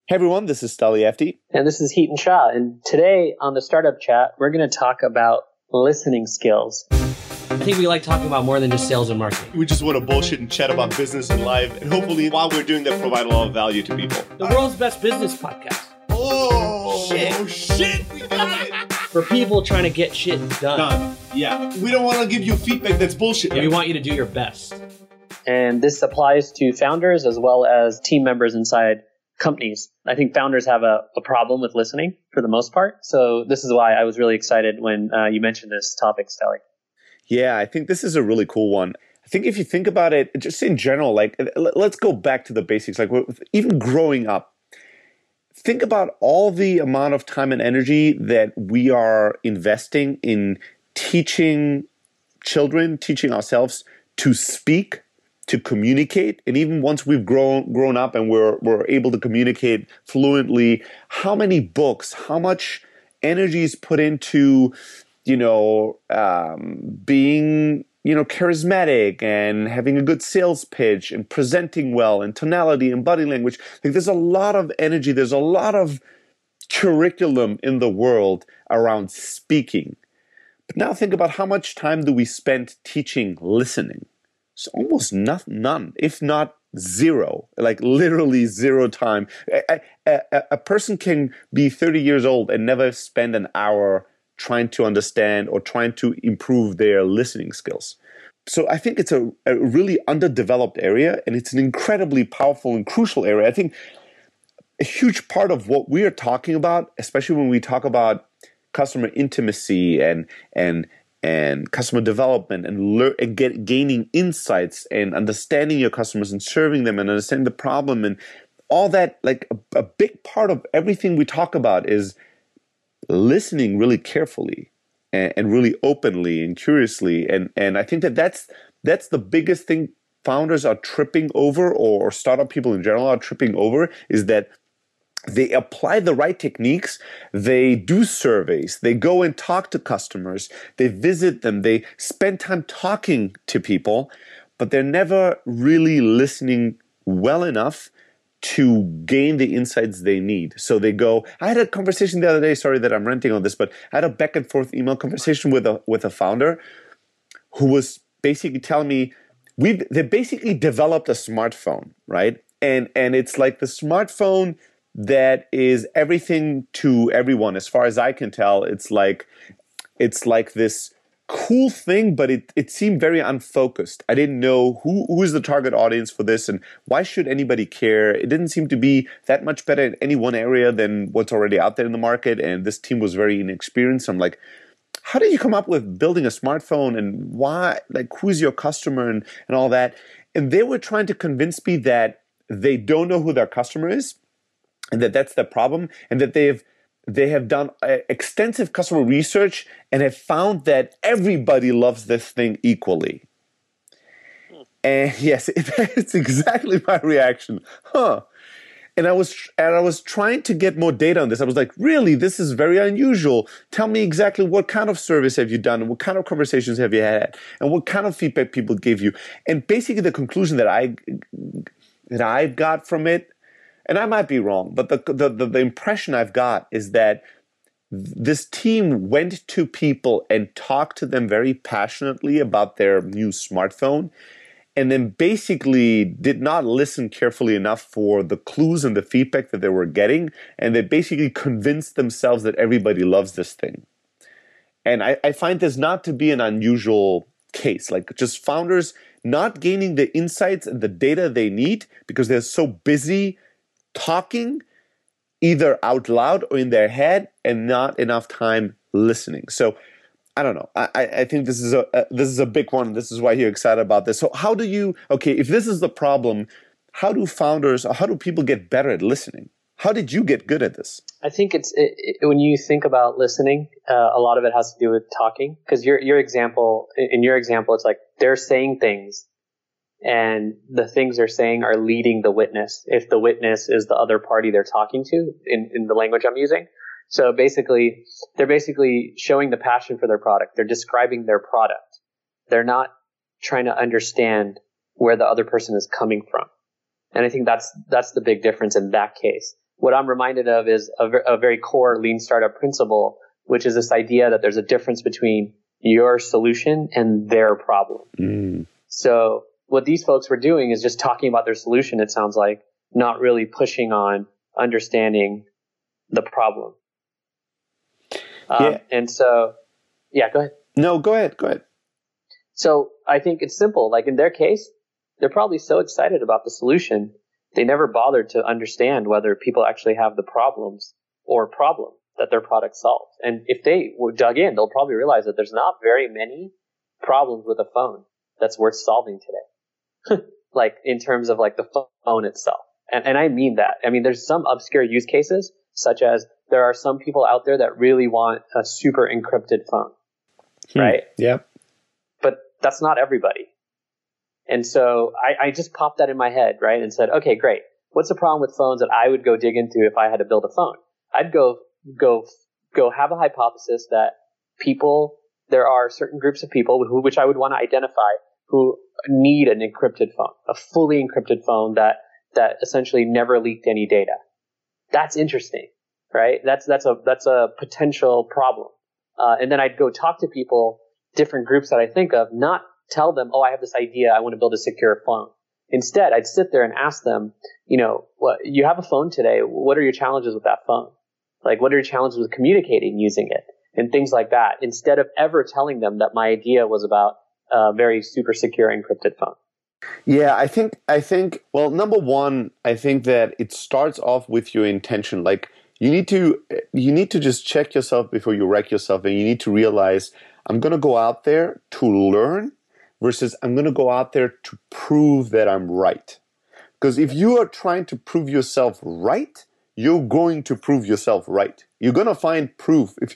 Hey everyone, this is Stali FD. And this is Heaton Shah. And today on the Startup Chat, we're going to talk about listening skills. I think we like talking about more than just sales and marketing. We just want to bullshit and chat about business and life. And hopefully, while we're doing that, provide a lot of value to people. The world's best business podcast. Oh, shit. We got it. For people trying to get shit done. Yeah. We don't want to give you feedback that's bullshit. Yeah, we want you to do your best. And this applies to founders as well as team members inside companies. I think founders have a problem with listening for the most part. So this is why I was really excited when you mentioned this topic, Steli. Yeah, I think this is a really cool one. I think if you think about it, just in general, like let's go back to the basics. Like even growing up, think about all the amount of time and energy that we are investing in teaching children, teaching ourselves to speak, to communicate. And even once we've grown up and we're able to communicate fluently, how many books, how much energy is put into, being, charismatic and having a good sales pitch and presenting well and tonality and body language. Like there's a lot of energy. There's a lot of curriculum in the world around speaking. But now think about how much time do we spend teaching listening? It's almost none, if not zero, like literally zero time. A person can be 30 years old and never spend an hour trying to understand or trying to improve their listening skills. So I think it's a really underdeveloped area, and it's an incredibly powerful and crucial area. I think a huge part of what we are talking about, especially when we talk about customer intimacy and customer development and gaining insights and understanding your customers and serving them and understanding the problem and all that, like a big part of everything we talk about is listening really carefully and really openly and curiously. And I think that's the biggest thing founders are tripping over, or startup people in general are tripping over, is that they apply the right techniques, they do surveys, they go and talk to customers, they visit them, they spend time talking to people, but they're never really listening well enough to gain the insights they need. So they go, I had a conversation the other day, sorry that I'm ranting on this, but I had a back and forth email conversation with a founder who was basically telling me, they basically developed a smartphone, right? And it's like the smartphone that is everything to everyone. As far as I can tell, it's like this cool thing, but it seemed very unfocused. I didn't know who is the target audience for this and why should anybody care. It didn't seem to be that much better in any one area than what's already out there in the market. And this team was very inexperienced. I'm like, how did you come up with building a smartphone and why, like, who's your customer and all that? And they were trying to convince me that they don't know who their customer is, and that's the problem, and that they have done extensive customer research and have found that everybody loves this thing equally. And yes, it's exactly my reaction. And I was trying to get more data on this. I was like, really, this is very unusual. Tell me exactly what kind of service have you done, and what kind of conversations have you had, and what kind of feedback people give you. And basically, the conclusion that I got from it, and I might be wrong, but the impression I've got is that this team went to people and talked to them very passionately about their new smartphone, and then basically did not listen carefully enough for the clues and the feedback that they were getting, and they basically convinced themselves that everybody loves this thing. And I find this not to be an unusual case, like just founders not gaining the insights and the data they need because they're so busy talking either out loud or in their head and not enough time listening. So I don't know. I think this is a big one. This is why you're excited about this. So if this is the problem, how do people get better at listening? How did you get good at this? I think when you think about listening, a lot of it has to do with talking. Because in your example, it's like they're saying things, and the things they're saying are leading the witness, if the witness is the other party they're talking to in the language I'm using. So they're basically showing the passion for their product. They're describing their product. They're not trying to understand where the other person is coming from. And I think that's the big difference in that case. what I'm reminded of is a very core lean startup principle, which is this idea that there's a difference between your solution and their problem. So what these folks were doing is just talking about their solution, it sounds like, not really pushing on understanding the problem. And so, yeah, go ahead. No, go ahead. So I think it's simple. Like in their case, they're probably so excited about the solution, they never bothered to understand whether people actually have the problem that their product solves. And if they were dug in, they'll probably realize that there's not very many problems with a phone that's worth solving today. Like in terms of like the phone itself. And I mean that. I mean, there's some obscure use cases, such as there are some people out there that really want a super encrypted phone, right? Yeah. But that's not everybody. And so I just popped that in my head, right? And said, okay, great. What's the problem with phones that I would go dig into if I had to build a phone? I'd go have a hypothesis that there are certain groups of people which I would want to identify who need an encrypted phone, a fully encrypted phone that essentially never leaked any data. That's interesting, right? That's a potential problem. And then I'd go talk to people, different groups that I think of, not tell them, oh, I have this idea, I want to build a secure phone. Instead, I'd sit there and ask them, you have a phone today. What are your challenges with that phone? Like, what are your challenges with communicating using it? And things like that, instead of ever telling them that my idea was about a very super secure encrypted phone. Yeah, I think, well, number one, I think that it starts off with your intention. Like, you need to just check yourself before you wreck yourself, and you need to realize, I'm going to go out there to learn versus I'm going to go out there to prove that I'm right. Because if you are trying to prove yourself right, you're going to prove yourself right. You're going to find proof. If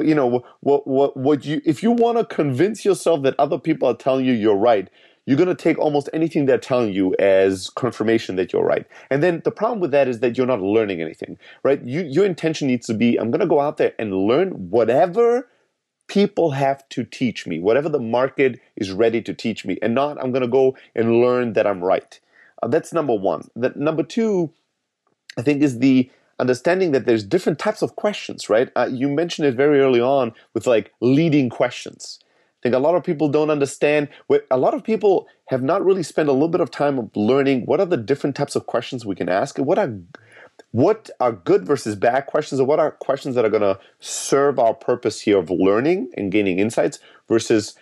you want to convince yourself that other people are telling you you're right, you're going to take almost anything they're telling you as confirmation that you're right. And then the problem with that is that you're not learning anything, right? Your intention needs to be, I'm going to go out there and learn whatever people have to teach me, whatever the market is ready to teach me, and not I'm going to go and learn that I'm right. That's number one. Number two, I think, is the understanding that there's different types of questions, right? You mentioned it very early on with like leading questions. I think a lot of people don't understand. A lot of people have not really spent a little bit of time of learning what are the different types of questions we can ask, and what are good versus bad questions, or what are questions that are going to serve our purpose here of learning and gaining insights versus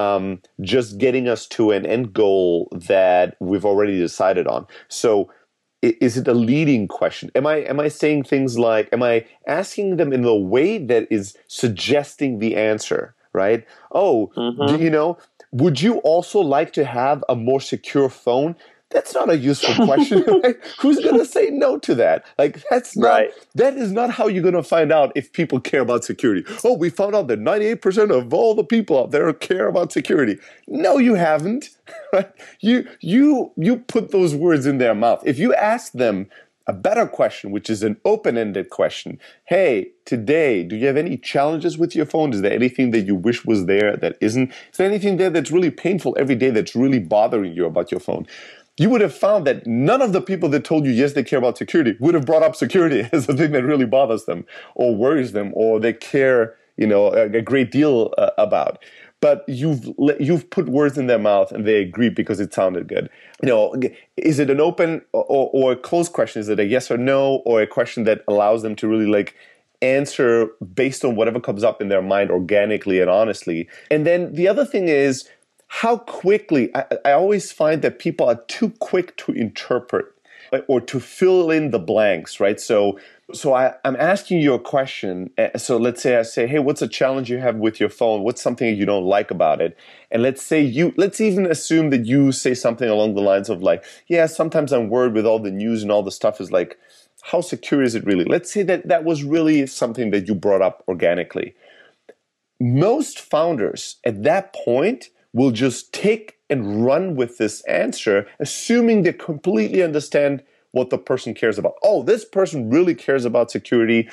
just getting us to an end goal that we've already decided on. So is it a leading question? Am I saying things like, am I asking them in the way that is suggesting the answer, right? Oh, would you also like to have a more secure phone? That's not a useful question, right? Who's going to say no to that? Like, that is not how you're going to find out if people care about security. Oh, we found out that 98% of all the people out there care about security. No, you haven't, right? You put those words in their mouth. If you ask them a better question, which is an open-ended question, hey, today, do you have any challenges with your phone? Is there anything that you wish was there that isn't? Is there anything there that's really painful every day that's really bothering you about your phone? You would have found that none of the people that told you, yes, they care about security, would have brought up security as the thing that really bothers them or worries them or they care, a great deal about. But you've put words in their mouth and they agree because it sounded good. Is it an open or a closed question? Is it a yes or no, or a question that allows them to really answer based on whatever comes up in their mind organically and honestly? And then the other thing is, how quickly, I always find that people are too quick to interpret or to fill in the blanks, right? So I'm asking you a question. So let's say I say, hey, what's a challenge you have with your phone? What's something you don't like about it? And let's even assume that you say something along the lines of yeah, sometimes I'm worried with all the news and all the stuff is how secure is it really? Let's say that was really something that you brought up organically. Most founders at that point will just take and run with this answer, assuming they completely understand what the person cares about. Oh, this person really cares about security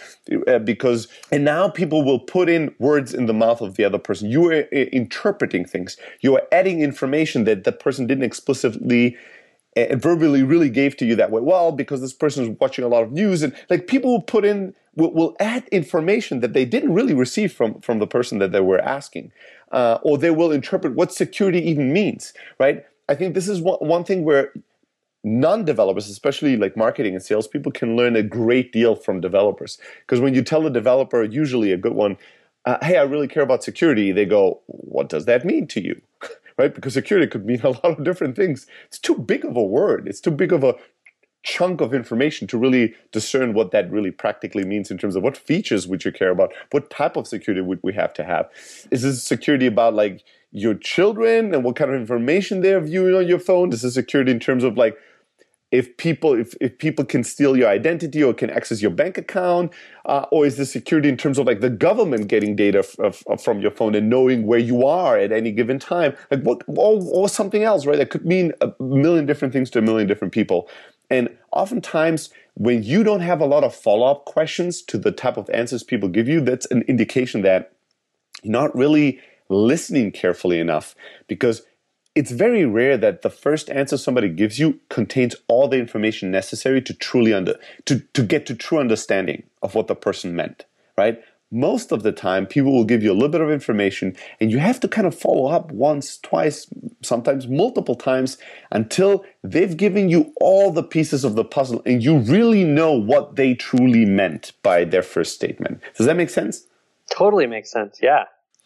and now people will put in words in the mouth of the other person. You are interpreting things. You are adding information that the person didn't explicitly and verbally really gave to you that way. Well, because this person is watching a lot of news, and like people will put in, will add information that they didn't really receive from the person that they were asking, or they will interpret what security even means, right? I think this is one thing where non-developers, especially like marketing and salespeople, can learn a great deal from developers. Because when you tell a developer, usually a good one, hey, I really care about security, they go, what does that mean to you? Right? Because security could mean a lot of different things. It's too big of a word. It's too big of a chunk of information to really discern what that really practically means in terms of what features would you care about, what type of security would we have to have. Is this security about like your children and what kind of information they're viewing on your phone? Is this security in terms of like if people can steal your identity or can access your bank account, or is this security in terms of like the government getting data from your phone and knowing where you are at any given time, like what, or something else, right? That could mean a million different things to a million different people. And oftentimes, when you don't have a lot of follow-up questions to the type of answers people give you, that's an indication that you're not really listening carefully enough, because it's very rare that the first answer somebody gives you contains all the information necessary to truly to get to true understanding of what the person meant, right? Most of the time, people will give you a little bit of information, and you have to kind of follow up once, twice, sometimes multiple times until they've given you all the pieces of the puzzle and you really know what they truly meant by their first statement. Does that make sense? Totally makes sense, yeah.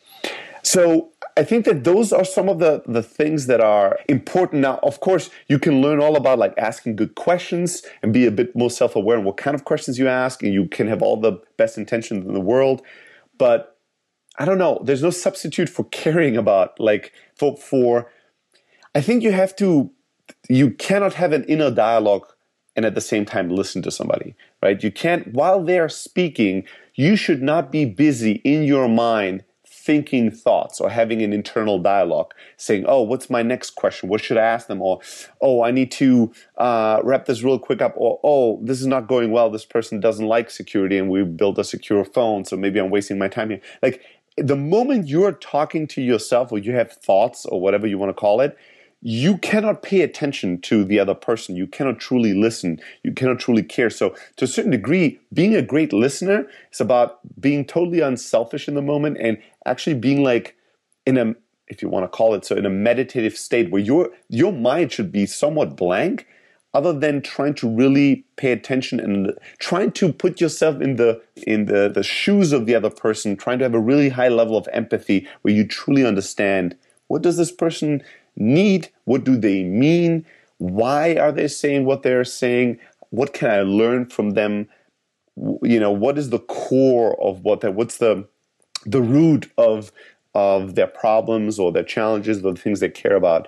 So I think that those are some of the things that are important. Now, of course, you can learn all about like asking good questions and be a bit more self-aware in what kind of questions you ask, and you can have all the best intentions in the world. But I don't know, there's no substitute for caring about like for I think you cannot have an inner dialogue and at the same time listen to somebody, right? You can't, while they're speaking, you should not be busy in your mind thinking thoughts or having an internal dialogue saying, oh, what's my next question? What should I ask them? Or, oh, I need to wrap this real quick up. Or, oh, this is not going well. This person doesn't like security and we built a secure phone, so maybe I'm wasting my time here. Like the moment you're talking to yourself or you have thoughts or whatever you want to call it, you cannot pay attention to the other person. You cannot truly listen. You cannot truly care. So to a certain degree, being a great listener is about being totally unselfish in the moment and actually being like in a, if you want to call it so, in a meditative state where your mind should be somewhat blank, other than trying to really pay attention and trying to put yourself in the shoes of the other person, trying to have a really high level of empathy where you truly understand, what does this person need? What do they mean? Why are they saying what they're saying? What can I learn from them? You know, what is the core of what's the root of their problems or their challenges, the things they care about?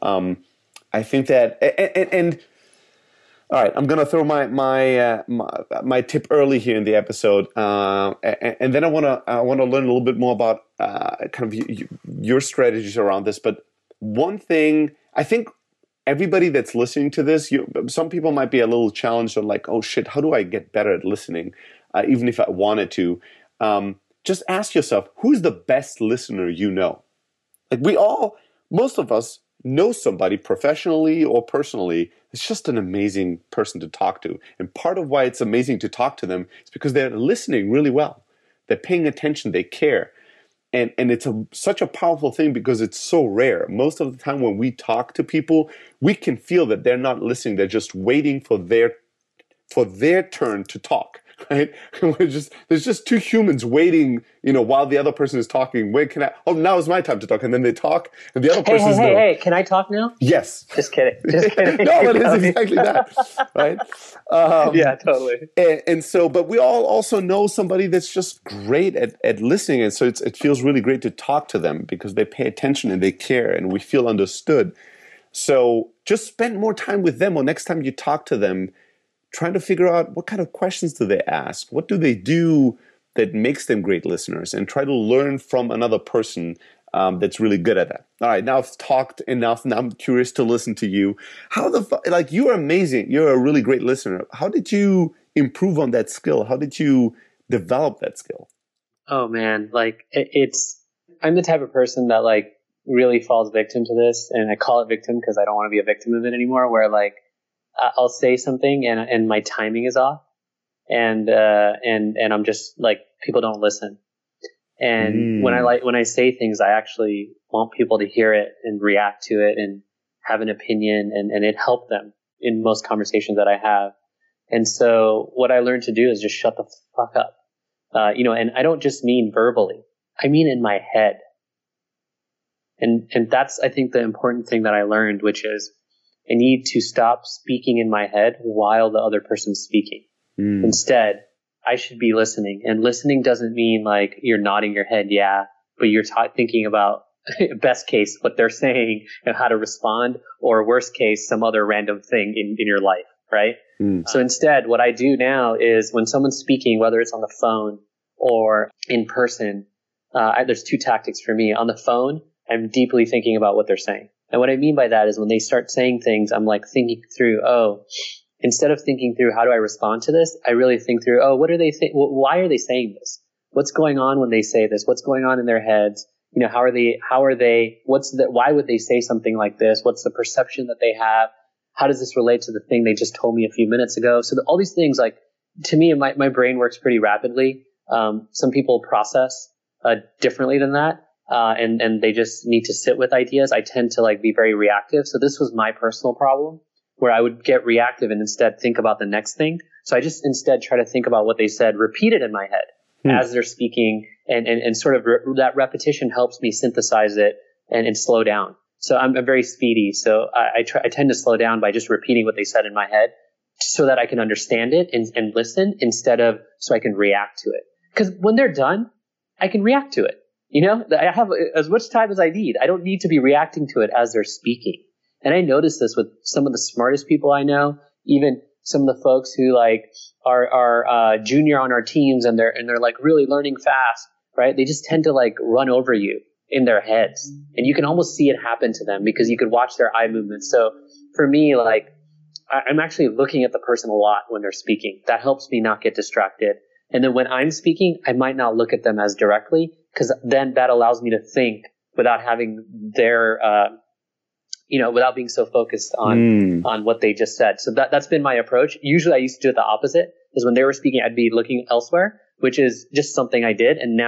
I think that, and all right, I'm going to throw my tip early here in the episode, and then I want to learn a little bit more about kind of your strategies around this. But one thing, I think everybody that's listening to this, some people might be a little challenged on like, oh shit, how do I get better at listening, even if I wanted to? Just ask yourself, who's the best listener you know? Like most of us know somebody professionally or personally. It's just an amazing person to talk to. And part of why it's amazing to talk to them is because they're listening really well. They're paying attention, they care. And it's such a powerful thing because it's so rare. Most of the time when we talk to people, we can feel that they're not listening. They're just waiting for their turn to talk, right? There's just two humans waiting, while the other person is talking. When can I? Oh, now is my time to talk. And then they talk, and the other person is Hey, can I talk now? Yes. Just kidding. No, it is exactly that, right? Yeah, totally. And so, but we all also know somebody that's just great at listening. And so it feels really great to talk to them because they pay attention and they care and we feel understood. So just spend more time with them, or next time you talk to them, trying to figure out what kind of questions do they ask? What do they do that makes them great listeners? And try to learn from another person that's really good at that. All right, now I've talked enough. Now I'm curious to listen to you. You're amazing. You're a really great listener. How did you improve on that skill? How did you develop that skill? Oh man, I'm the type of person that really falls victim to this, and I call it victim because I don't want to be a victim of it anymore, where like I'll say something and my timing is off, and I'm just like, people don't listen. And when I say things, I actually want people to hear it and react to it and have an opinion, and it helped them in most conversations that I have. And so what I learned to do is just shut the fuck up. And I don't just mean verbally, I mean in my head. And that's, I think, the important thing that I learned, which is I need to stop speaking in my head while the other person's speaking. Instead, I should be listening. And listening doesn't mean like you're nodding your head, yeah, but you're thinking about best case, what they're saying and how to respond, or worst case, some other random thing in your life, right? So instead, what I do now is when someone's speaking, whether it's on the phone or in person, there's two tactics for me. On the phone, I'm deeply thinking about what they're saying. And what I mean by that is when they start saying things, I'm like thinking through, instead of thinking through how do I respond to this, I really think through, what are they why are they saying this? What's going on when they say this? What's going on in their heads? Why would they say something like this? What's the perception that they have? How does this relate to the thing they just told me a few minutes ago? So all these things, like, to me, my brain works pretty rapidly. Some people process differently than that. And they just need to sit with ideas. I tend to like be very reactive. So this was my personal problem, where I would get reactive and instead think about the next thing. So I just instead try to think about what they said, repeat it in my head as they're speaking, and sort of that repetition helps me synthesize it and slow down. So I'm very speedy. So I tend to slow down by just repeating what they said in my head so that I can understand it and listen, instead of so I can react to it. Because when they're done, I can react to it. I have as much time as I need. I don't need to be reacting to it as they're speaking. And I notice this with some of the smartest people I know, even some of the folks who like are junior on our teams, and they're like really learning fast, right? They just tend to like run over you in their heads, and you can almost see it happen to them because you can watch their eye movements. So for me, like, I'm actually looking at the person a lot when they're speaking. That helps me not get distracted. And then when I'm speaking, I might not look at them as directly, because then that allows me to think without having their, without being so focused on what they just said. So that's been my approach. Usually I used to do it the opposite, is when they were speaking, I'd be looking elsewhere, which is just something I did. And now